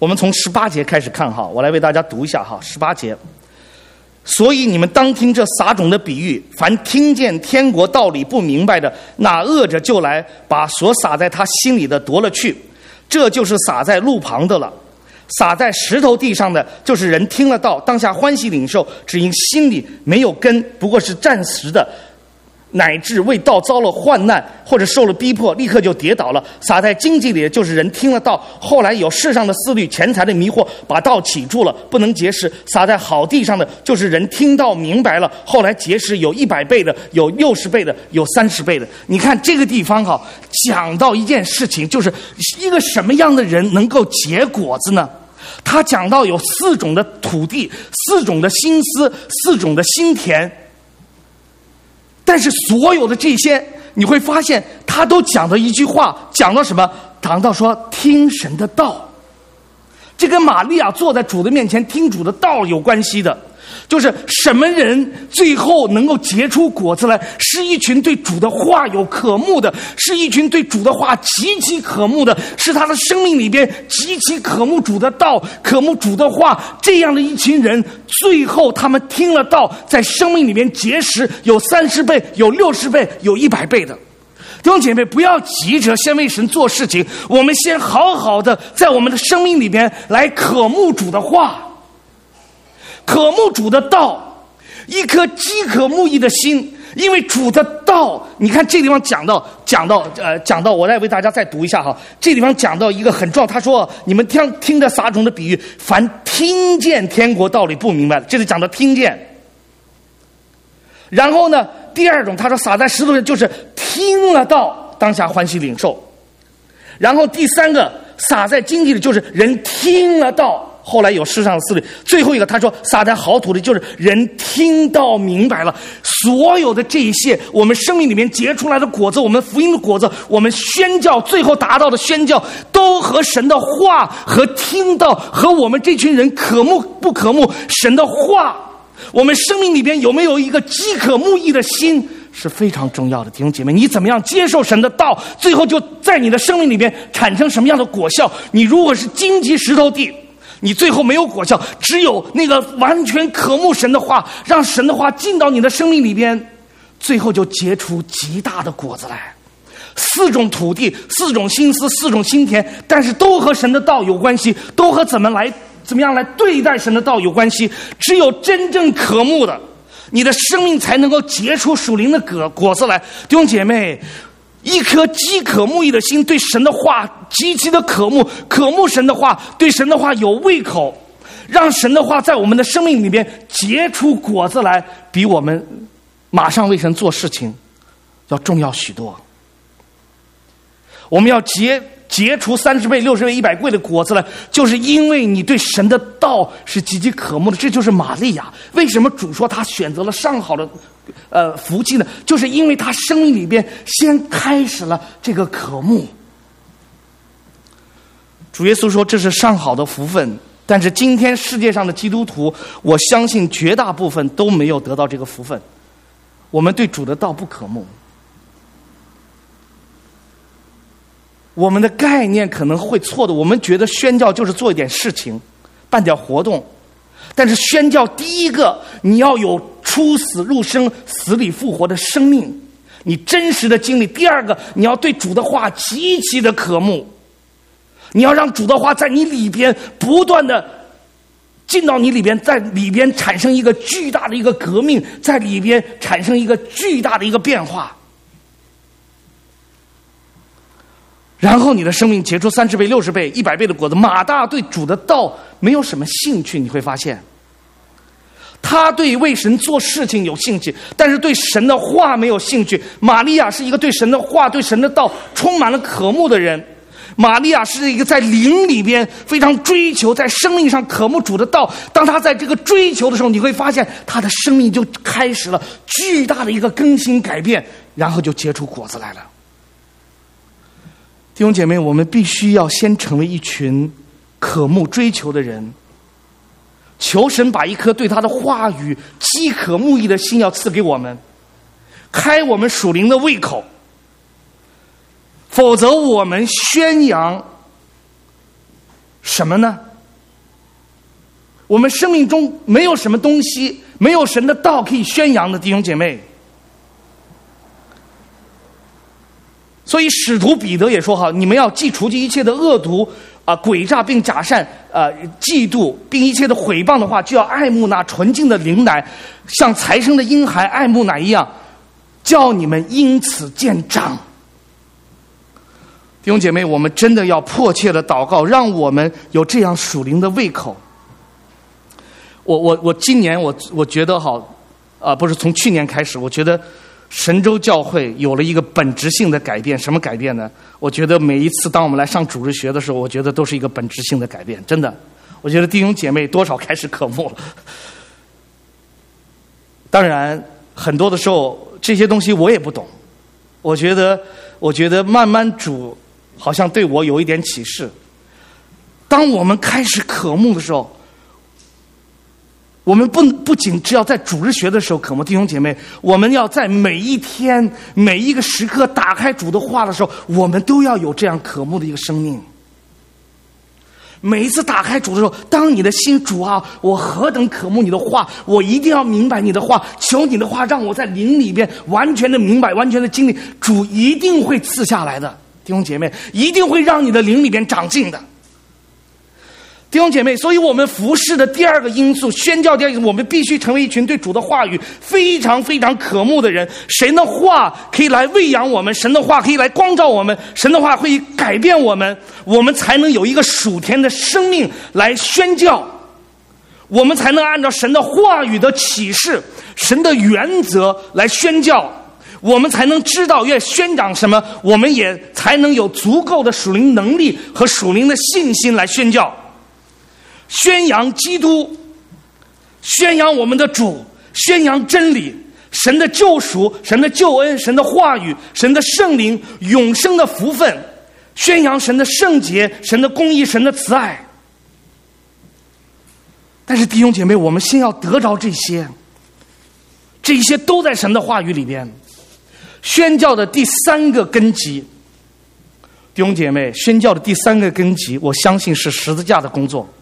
我们从18节开始看哈，我来为大家读一下哈，18节。所以你们当听这撒种的比喻，凡听见天国道理不明白的，那恶者就来把所撒在他心里的夺了去，这就是撒在路旁的了。撒在石头地上的，就是人听了道，当下欢喜领受，只因心里没有根，不过是暂时的，乃至为道遭了患难或者受了逼迫，立刻就跌倒了。撒在荆棘里，就是人听了道，后来有世上的思虑、钱财的迷惑，把道起住了，不能结实。撒在好地上的，就是人听到明白了，后来结实，有100倍的，有60倍的，有30倍的。你看这个地方哈，讲到一件事情，就是一个什么样的人能够结果子呢？他讲到有4种的土地，4种的心思，4种的心田。但是所有的这些，你会发现他都讲到一句话，讲到什么？讲到说听神的道。这跟玛利亚坐在主的面前听主的道有关系的。就是什么人最后能够结出果子来，是一群对主的话有渴慕的，是一群对主的话极其渴慕的，是他的生命里边极其渴慕主的道，渴慕主的话，这样的一群人，最后他们听了道，在生命里面结实，有30倍，有60倍，有100倍的。弟兄姐妹，不要急着先为神做事情，我们先好好的在我们的生命里边来渴慕主的话，渴慕主的道，一颗饥渴慕义的心。因为主的道，你看这地方讲到，我来为大家再读一下哈。这地方讲到一个很重要，他说你们听着撒种的比喻，凡听见天国道理不明白的，这是讲到听见。然后呢，第2种他说撒在石头上，就是听了道，当下欢喜领受。然后第3个撒在荆棘里，就是人听了道，后来有世上的思虑。最后一个他说撒在好土里，就是人听到明白了。所有的这一切，我们生命里面结出来的果子，我们福音的果子，我们宣教最后达到的宣教，都和神的话和听到，和我们这群人渴慕不渴慕神的话，我们生命里边有没有一个饥渴慕义的心，是非常重要的。弟兄姐妹，你怎么样接受神的道，最后就在你的生命里边产生什么样的果效。你如果是荆棘石头地，你最后没有果效，只有那个完全渴慕神的话，让神的话进到你的生命里边，最后就结出极大的果子来。4种土地，4种心思，4种心田，但是都和神的道有关系，都和怎么样来对待神的道有关系。只有真正渴慕的，你的生命才能够结出属灵的果子来。弟兄姐妹，一颗饥渴慕义的心，对神的话极其的渴慕，渴慕神的话，对神的话有胃口，让神的话在我们的生命里面结出果子来，比我们马上为神做事情要重要许多。我们要结出30倍、60倍、100倍的果子来，就是因为你对神的道是极其渴慕的。这就是玛利亚为什么主说他选择了上好的福气呢？就是因为他生命里边先开始了这个渴慕。主耶稣说这是上好的福分，但是今天世界上的基督徒，我相信绝大部分都没有得到这个福分。我们对主的道不渴慕，我们的概念可能会错的，我们觉得宣教就是做一点事情，办点活动。但是宣教第一个，你要有出死入生、死里复活的生命，你真实的经历。第2个，你要对主的话极其的渴慕，你要让主的话在你里边不断的进到你里边，在里边产生一个巨大的一个革命，在里边产生一个巨大的一个变化。然后你的生命结出30倍、60倍、100倍的果子。马大对主的道没有什么兴趣，你会发现，他对为神做事情有兴趣，但是对神的话没有兴趣。玛利亚是一个对神的话、对神的道充满了渴慕的人。玛利亚是一个在灵里边非常追求，在生命上渴慕主的道。当他在这个追求的时候，你会发现他的生命就开始了巨大的一个更新改变，然后就结出果子来了。弟兄姐妹，我们必须要先成为一群渴慕追求的人，求神把一颗对他的话语饥渴慕义的心要赐给我们，开我们属灵的胃口。否则我们宣扬什么呢？ 我们生命中没有什么东西，没有神的道可以宣扬的，弟兄姐妹。所以使徒彼得也说好，你们要既除去一切的恶毒诡诈并假善嫉妒并一切的毁谤的话，就要爱慕那纯净的灵奶，像才生的婴孩爱慕奶一样，叫你们因此渐长。弟兄姐妹，我们真的要迫切的祷告，让我们有这样属灵的胃口。我今年我觉得好不是从去年开始，我觉得神州教会有了一个本质性的改变。什么改变呢？我觉得每一次当我们来上主日学的时候，我觉得都是一个本质性的改变，真的。我觉得弟兄姐妹多少开始渴慕了。当然很多的时候这些东西我也不懂，我觉得慢慢主好像对我有一点启示。当我们开始渴慕的时候，我们不仅只要在主日学的时候渴慕，弟兄姐妹，我们要在每一天每一个时刻打开主的话的时候，我们都要有这样渴慕的一个生命。每一次打开主的时候，当你的心，主啊，我何等渴慕你的话，我一定要明白你的话，求你的话让我在灵里边完全的明白，完全的经历，主一定会赐下来的。弟兄姐妹，一定会让你的灵里边长进的。弟兄姐妹，所以我们服事的第二个因素，宣教第二个因素，我们必须成为一群对主的话语非常非常渴慕的人。神的话可以来喂养我们，神的话可以来光照我们，神的话会改变我们，我们才能有一个属天的生命来宣教，我们才能按照神的话语的启示，神的原则来宣教，我们才能知道要宣讲什么，我们也才能有足够的属灵能力和属灵的信心来宣教。宣扬基督，宣扬我们的主，宣扬真理，神的救赎，神的救恩，神的话语，神的圣灵，永生的福分，宣扬神的圣洁，神的公义，神的慈爱。但是弟兄姐妹，我们先要得着这些都在神的话语里边。宣教的第三个根基，弟兄姐妹，宣教的第三个根基，我相信是十字架的工作。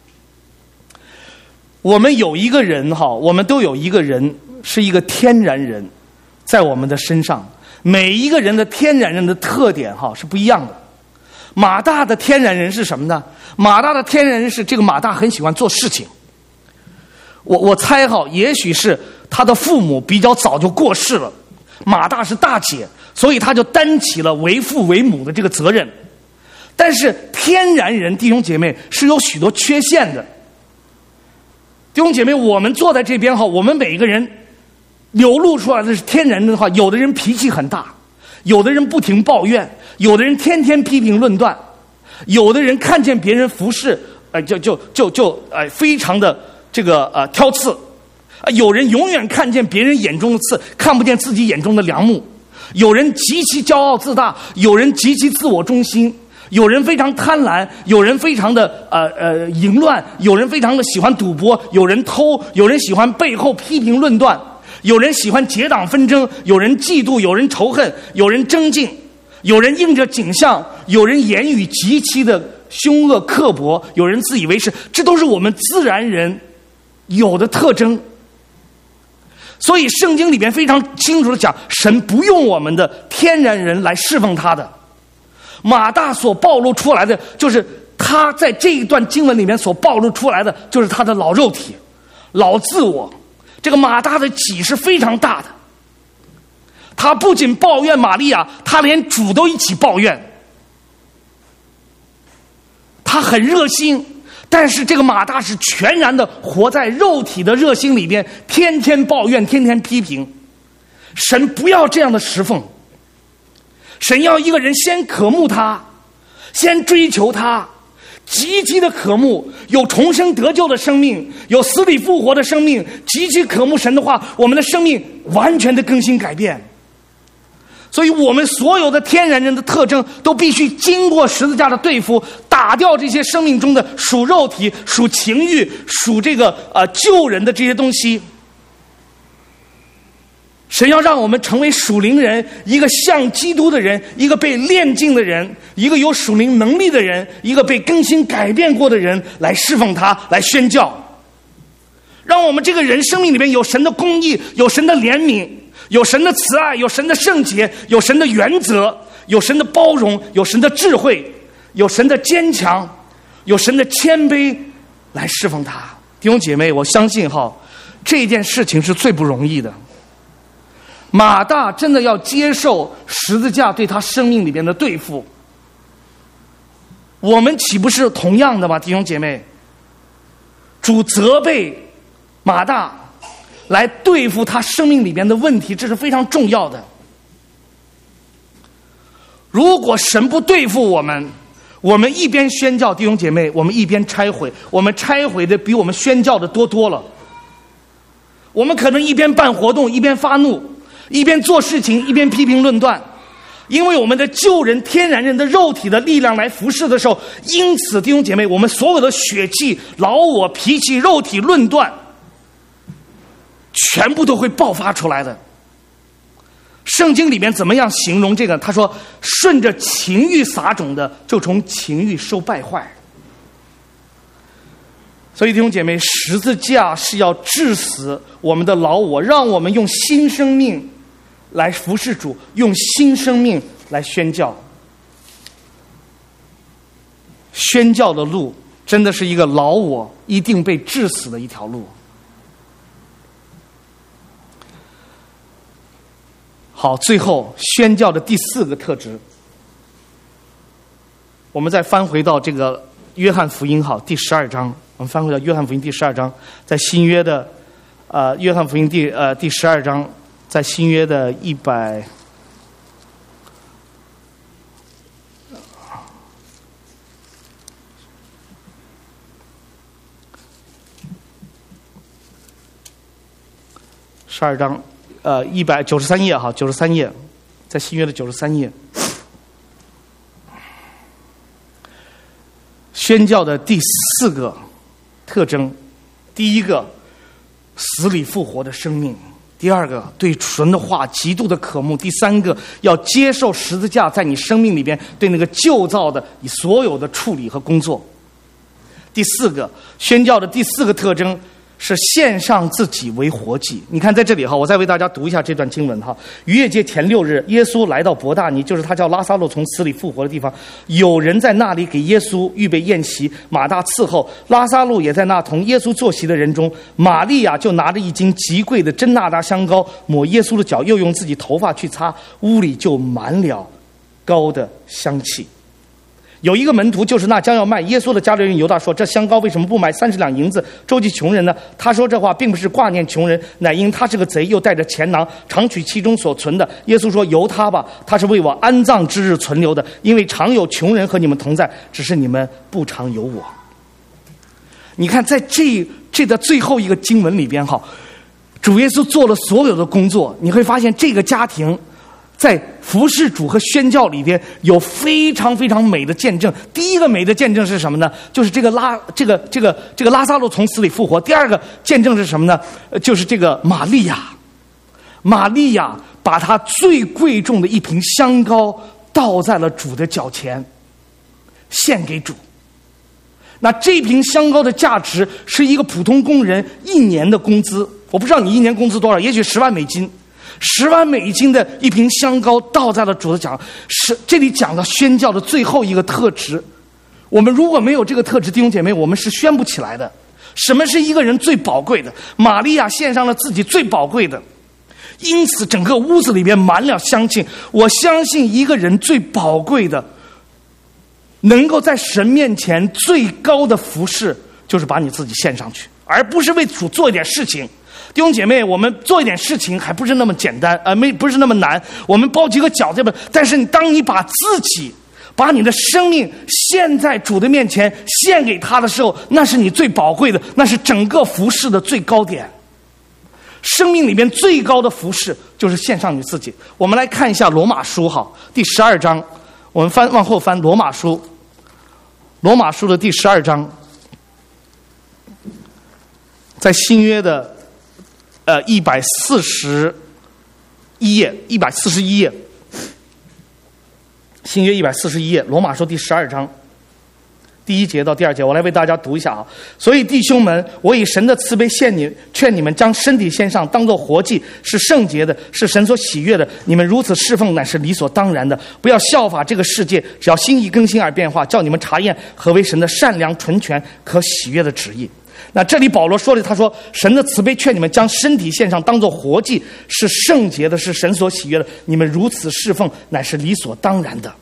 我们有一个人我们都有一个人是一个天然人在我们的身上，每一个人的天然人的特点是不一样的。马大的天然人是什么呢？马大的天然人是这个马大很喜欢做事情。我猜也许是他的父母比较早就过世了，马大是大姐，所以他就担起了为父为母的这个责任。但是天然人，弟兄姐妹，是有许多缺陷的。弟兄姐妹，我们坐在这边我们每一个人流露出来的是天然的话，有的人脾气很大，有的人不停抱怨，有的人天天批评论断，有的人看见别人服侍就非常的挑刺，有人永远看见别人眼中的刺，看不见自己眼中的梁木，有人极其骄傲自大，有人极其自我中心，有人非常贪婪，有人非常的淫乱，有人非常的喜欢赌博，有人偷，有人喜欢背后批评论断，有人喜欢结党纷争，有人嫉妒，有人仇恨，有人争竞，有人应着景象，有人言语极其的凶恶刻薄，有人自以为是，这都是我们自然人有的特征。所以圣经里边非常清楚的讲，神不用我们的天然人来侍奉他的。马大所暴露出来的，就是他在这一段经文里面所暴露出来的，就是他的老肉体，老自我。这个马大的己是非常大的，他不仅抱怨玛利亚，他连主都一起抱怨。他很热心，但是这个马大是全然的活在肉体的热心里边，天天抱怨，天天批评。神不要这样的侍奉，神要一个人先渴慕他，先追求他，极其的渴慕，有重生得救的生命，有死里复活的生命，极其渴慕神的话，我们的生命完全的更新改变。所以我们所有的天然人的特征都必须经过十字架的对付，打掉这些生命中的属肉体、属情欲、属救人的这些东西。神要让我们成为属灵人，一个像基督的人，一个被炼净的人，一个有属灵能力的人，一个被更新改变过的人，来侍奉他，来宣教。 让我们这个人生命里面有神的公义，有神的怜悯，有神的慈爱，有神的圣洁，有神的原则，有神的包容，有神的智慧，有神的坚强，有神的谦卑，来侍奉他。弟兄姐妹，我相信这件事情是最不容易的。马大真的要接受十字架对他生命里边的对付，我们岂不是同样的吗？弟兄姐妹，主责备马大来对付他生命里边的问题，这是非常重要的。如果神不对付我们，我们一边宣教，弟兄姐妹，我们一边拆毁，我们拆毁的比我们宣教的多了。我们可能一边办活动，一边发怒，一边做事情，一边批评论断，因为我们的旧人天然人的肉体的力量来服侍的时候，因此弟兄姐妹，我们所有的血气、老我、脾气、肉体论断全部都会爆发出来的。圣经里面怎么样形容这个？他说顺着情欲撒种的，就从情欲受败坏。所以弟兄姐妹，十字架是要治死我们的老我，让我们用新生命来服侍主，用新生命来宣教。宣教的路真的是一个老我一定被治死的一条路。好，最后宣教的第4个特质，我们再翻回到这个约翰福音第12章，我们翻回到约翰福音第12章，在新约的约翰福音第12章，在新约的100。12章193页93页，在新约的93页，宣教的第4个特征：第一个，死里复活的生命；第二个，对神的话极度的渴慕；第三个，要接受十字架在你生命里边对那个旧造的你所有的处理和工作；第4个，宣教的第4个特征是献上自己为活祭。你看在这里我再为大家读一下这段经文逾越节前6日，耶稣来到伯大尼，就是他叫拉撒路从死里复活的地方。有人在那里给耶稣预备宴席，马大伺候，拉撒路也在那同耶稣坐席的人中。玛利亚就拿着一斤极贵的真纳达香膏抹耶稣的脚，又用自己头发去擦，屋里就满了膏的香气。有一个门徒，就是那将要卖耶稣的加略人犹大说，这香膏为什么不买30两银子周济穷人呢？他说这话并不是挂念穷人，乃因他是个贼，又带着钱囊，常取其中所存的。耶稣说，由他吧，他是为我安葬之日存留的，因为常有穷人和你们同在，只是你们不常有我。你看在这的最后一个经文里边主耶稣做了所有的工作，你会发现这个家庭在服侍主和宣教里边有非常非常美的见证。第一个美的见证是什么呢？就是这个拉撒路从死里复活。第二个见证是什么呢？就是这个玛利亚把她最贵重的一瓶香膏倒在了主的脚前，献给主。那这瓶香膏的价值是一个普通工人1年的工资。我不知道你1年工资多少，也许10万美金。10万美金的一瓶香膏倒在了主的脚，是这里讲到宣教的最后一个特质。我们如果没有这个特质，弟兄姐妹，我们是宣不起来的。什么是一个人最宝贵的？玛利亚献上了自己最宝贵的，因此整个屋子里边满了香气。我相信一个人最宝贵的，能够在神面前最高的服侍，就是把你自己献上去，而不是为主做一点事情。弟兄姐妹，我们做一点事情还不是那么简单，不是那么难。我们包几个饺子吧，但是当你把你的生命献在主的面前，献给他的时候，那是你最宝贵的，那是整个服事的最高点。生命里面最高的服事就是献上你自己。我们来看一下罗马书第12章，我们往后翻罗马书的第12章，在新约的141页，新约141页，罗马书第12章第1节到第2节，我来为大家读一下啊。所以弟兄们，我以神的慈悲劝你们，将身体献上，当作活祭，是圣洁的，是神所喜悦的。你们如此侍奉，乃是理所当然的。不要效法这个世界，只要心意更新而变化，叫你们查验何为神的善良、纯全、可喜悦的旨意。那这里保罗说的，他说神的慈悲劝你们将身体献上，当作活祭，是圣洁的，是神所喜悦的。你们如此侍奉，乃是理所当然的。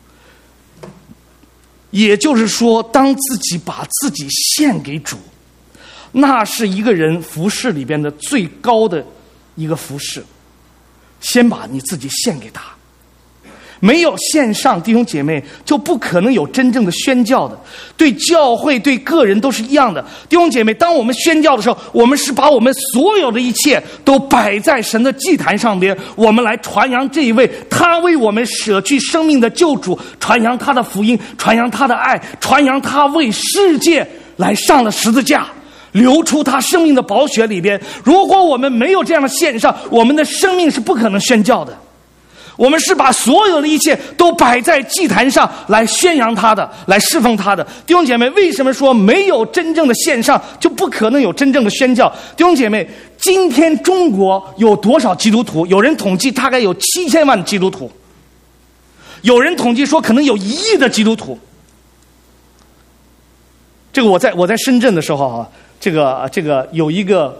也就是说，当自己把自己献给主，那是一个人服事里边的最高的一个服事。先把你自己献给他，没有献上，弟兄姐妹就不可能有真正的宣教的。对教会对个人都是一样的。弟兄姐妹，当我们宣教的时候，我们是把我们所有的一切都摆在神的祭坛上边，我们来传扬这一位他为我们舍去生命的救主，传扬他的福音，传扬他的爱，传扬他为世界来上了十字架，流出他生命的宝血里边。如果我们没有这样的献上，我们的生命是不可能宣教的。我们是把所有的一切都摆在祭坛上来宣扬他的，来侍奉他的。弟兄姐妹，为什么说没有真正的献上就不可能有真正的宣教？弟兄姐妹，今天中国有多少基督徒？有人统计大概有7000万的基督徒，有人统计说可能有1亿的基督徒。这个我在深圳的时候啊，这个有一个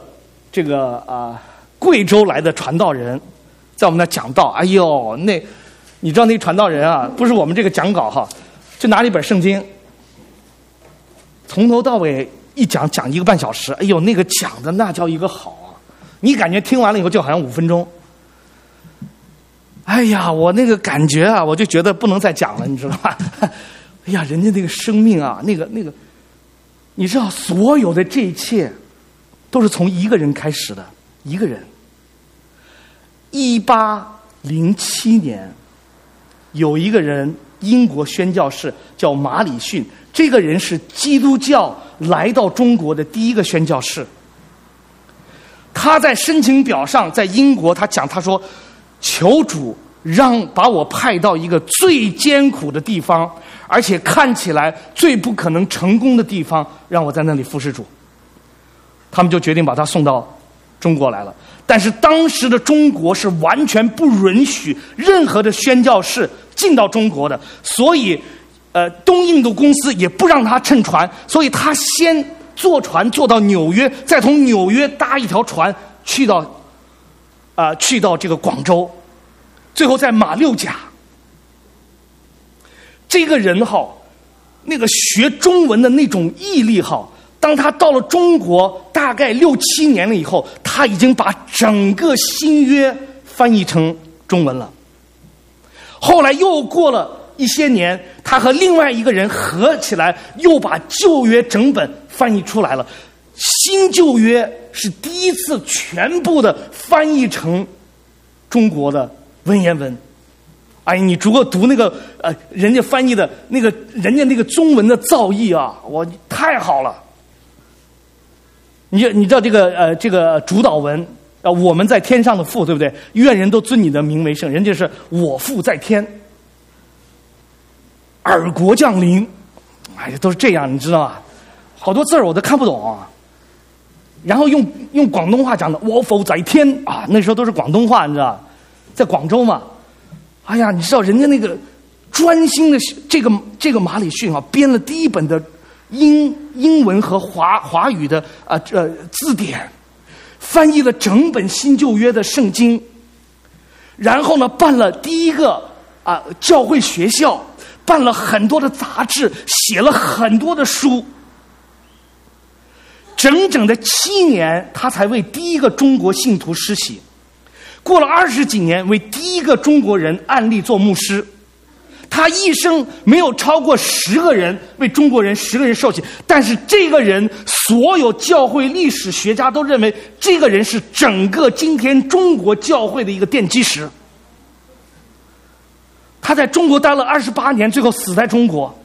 贵州来的传道人在我们那讲道。哎呦，你知道那传道人啊，不是我们这个讲稿哈，就拿了一本圣经，从头到尾一讲1个半小时。哎呦，那个讲的那叫一个好啊，你感觉听完了以后就好像5分钟。哎呀，我那个感觉啊，我就觉得不能再讲了，你知道吧？哎呀，人家那个生命啊，那个，你知道所有的这一切都是从一个人开始的，一个人。1807年，有一个人，英国宣教士叫马里逊，这个人是基督教来到中国的第一个宣教士。他在申请表上，在英国他说，求主把我派到一个最艰苦的地方，而且看起来最不可能成功的地方，让我在那里服侍主。他们就决定把他送到中国来了。但是当时的中国是完全不允许任何的宣教士进到中国的，所以东印度公司也不让他乘船，所以他先坐船坐到纽约，再从纽约搭一条船去到这个广州，最后在马六甲。这个人那个学中文的那种毅力当他到了中国大概6、7年了以后，他已经把整个新约翻译成中文了。后来又过了一些年，他和另外一个人合起来，又把旧约整本翻译出来了。新旧约是第一次全部的翻译成中国的文言文。哎，你如果读那个人家翻译的那个人家那个中文的造诣啊，太好了。你知道这个主导文我们在天上的父，对不对？愿人都尊你的名为圣，人家是我父在天，尔国降临，哎呀，都是这样，你知道吧？好多字儿我都看不懂啊。然后用广东话讲的，我父在天啊，那时候都是广东话，你知道，在广州嘛。哎呀，你知道人家那个专心的这个马里逊编了第一本的英文和华语的字典，翻译了整本新旧约的圣经，然后呢办了第一个教会学校，办了很多的杂志，写了很多的书。整整的7年，他才为第一个中国信徒施洗。过了20几年，为第一个中国人按立做牧师。他一生没有超过10个人为中国人10个人受洗，但是这个人所有教会历史学家都认为这个人是整个今天中国教会的一个奠基石。他在中国待了28年，最后死在中国。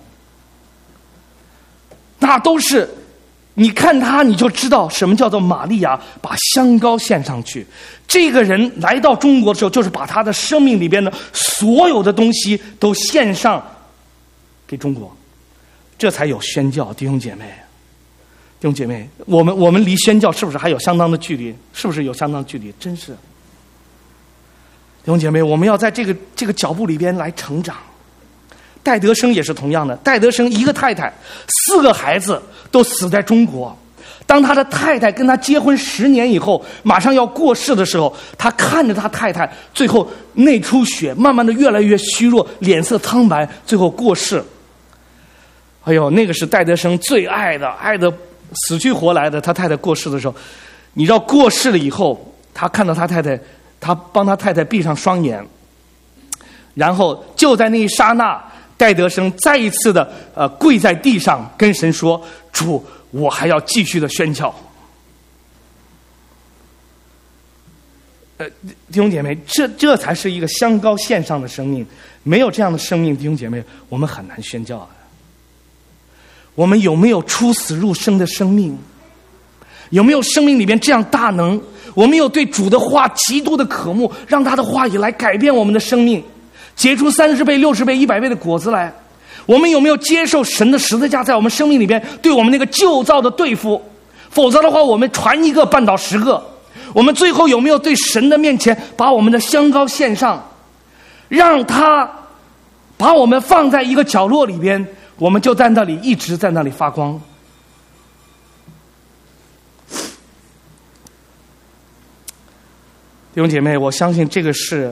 那都是你看他你就知道什么叫做玛利亚把香膏献上去。这个人来到中国的时候，就是把他的生命里边的所有的东西都献上给中国。 这才有宣教。弟兄姐妹，弟兄姐妹，我们离宣教是不是还有相当的距离？是不是有相当的距离？真是。弟兄姐妹，我们要在这个脚步里边来成长。戴德生也是同样的，戴德生一个太太，4个孩子都死在中国。当他的太太跟他结婚10年以后，马上要过世的时候，他看着他太太最后内出血，慢慢的越来越虚弱，脸色苍白，最后过世。哎呦，那个是戴德生最爱的死去活来的。他太太过世的时候，你知道过世了以后，他看到他太太，他帮他太太闭上双眼，然后就在那一刹那，戴德生再一次的跪在地上跟神说：主，我还要继续的宣教。弟兄姐妹，这才是一个香膏献上的生命。没有这样的生命，弟兄姐妹，我们很难宣教的。我们有没有出死入生的生命？有没有生命里面这样大能？我们有对主的话极度的渴慕，让他的话语来改变我们的生命，结出30倍、60倍、100倍的果子来。我们有没有接受神的十字架在我们生命里边对我们那个旧造的对付？否则的话，我们传一个绊倒10个。我们最后有没有对神的面前把我们的香膏献上，让他把我们放在一个角落里边，我们就在那里一直在那里发光。弟兄姐妹，我相信这个是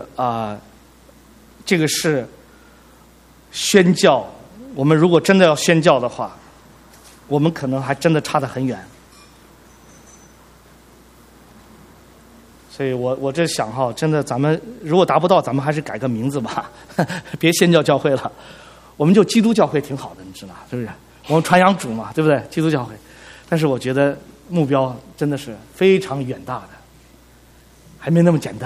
宣教。我们如果真的要宣教的话，我们可能还真的差得很远。所以我这想哈，真的，咱们如果达不到，咱们还是改个名字吧，别宣教教会了，我们就基督教会挺好的，你知道是不是？我们传扬主嘛，对不对？基督教会。但是我觉得目标真的是非常远大的，还没那么简单。